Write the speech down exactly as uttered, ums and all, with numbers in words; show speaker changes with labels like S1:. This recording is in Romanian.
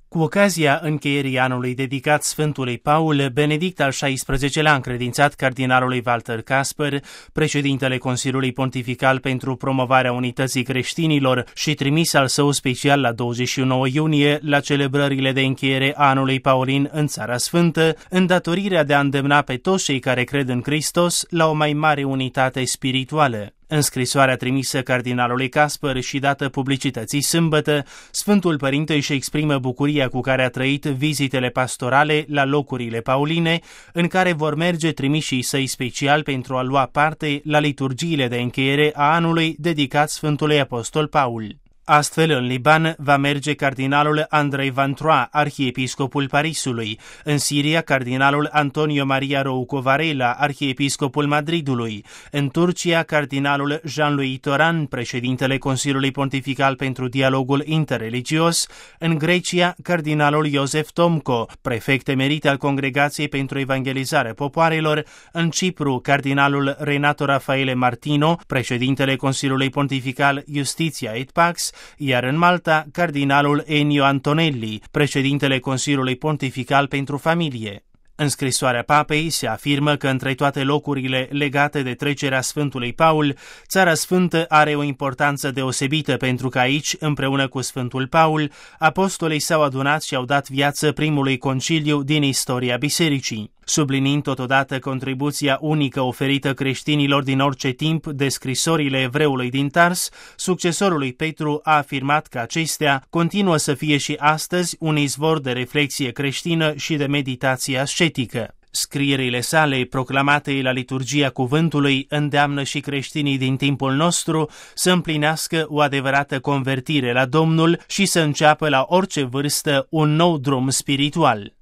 S1: Cu ocazia încheierii anului dedicat Sfântului Paul, Benedict al șaisprezecelea a încredințat cardinalului Walter Kasper, președintele Consiliului Pontifical pentru promovarea unității creștinilor și trimis al său special la douăzeci și nouă iunie la celebrările de încheiere a anului paulin în Țara Sfântă, îndatorirea de a îndemna pe toți cei care cred în Hristos la o mai mare unitate spirituală. În scrisoarea trimisă cardinalului Kasper și dată publicității sâmbătă, Sfântul Părinte își exprimă bucuria cu care a trăit vizitele pastorale la locurile pauline, în care vor merge trimișii săi special pentru a lua parte la liturgiile de încheiere a anului dedicat Sfântului Apostol Paul. Astfel, în Liban va merge cardinalul Andrei Van Troyes, arhiepiscopul Parisului, în Siria cardinalul Antonio Maria Rouco Varela, arhiepiscopul Madridului, în Turcia cardinalul Jean-Louis Toran, președintele Consiliului Pontifical pentru Dialogul Interreligios, în Grecia cardinalul Iosef Tomco, prefect emerit al Congregației pentru Evangelizarea Popoarelor, în Cipru cardinalul Renato Raffaele Martino, președintele Consiliului Pontifical Justitia et Pax, iar în Malta, cardinalul Ennio Antonelli, președintele Consiliului Pontifical pentru Familie. În scrisoarea papei se afirmă că între toate locurile legate de trecerea Sfântului Paul, Țara Sfântă are o importanță deosebită pentru că aici, împreună cu Sfântul Paul, apostolii s-au adunat și au dat viață primului conciliu din istoria bisericii. Subliniind totodată contribuția unică oferită creștinilor din orice timp de scrisorile evreului din Tars, succesorul lui Petru a afirmat că acestea continuă să fie și astăzi un izvor de reflexie creștină și de meditație ascetică. Scrierile sale, proclamate la liturgia cuvântului, îndeamnă și creștinii din timpul nostru să împlinească o adevărată convertire la Domnul și să înceapă la orice vârstă un nou drum spiritual.